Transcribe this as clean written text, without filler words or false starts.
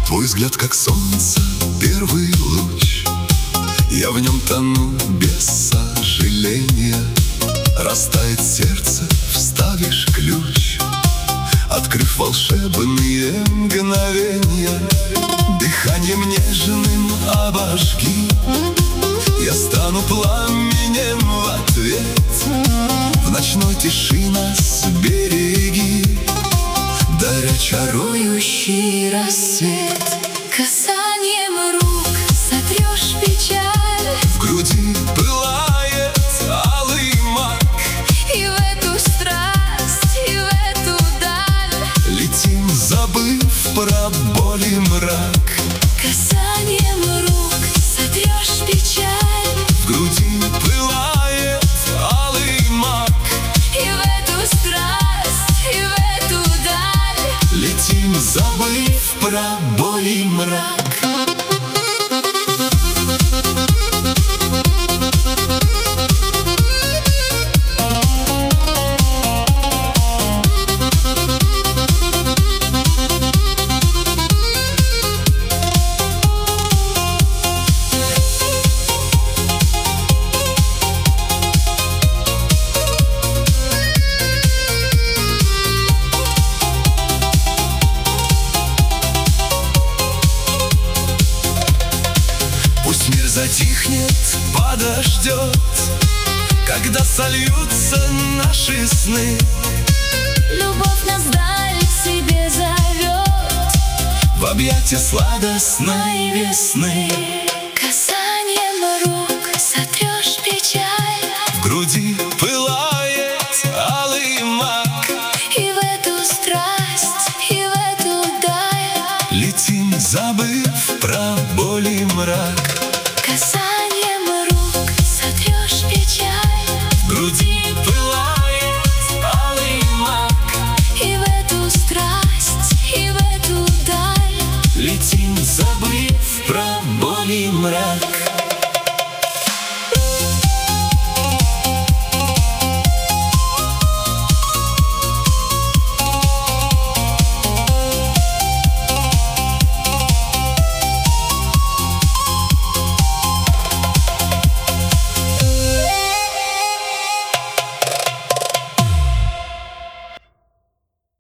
Твой взгляд, как солнце, первый луч. Я в нем тону без сожаления. Растает сердце, вставишь ключ, открыв волшебные мгновения. Дыханием нежным обожги, я стану пламенем в ответ. В ночной тиши нас береги, даря чарующий рассвет. Касанием рук сотрешь печаль, В груди пылает алый мак. и в эту страсть, и в эту даль Летим, забыв про боль и мрак. касанием рук сотрешь печаль, В груди пылает алый мак. и в эту страсть, и в эту даль Летим, забыв про боль и мрак. Пусть мир затихнет, подождет, когда сольются наши сны. любовь нас вдаль к себе зовет, В объятия сладостной моей весны. касанием рук сотрешь печаль, В груди пылает алый мак. и в эту страсть, и в эту даль Летим, забыв про боль и мрак. касанием рук сотрешь печаль, В груди пылает алый мак. и в эту страсть, и в эту даль Летим, забыв про боль и мрак.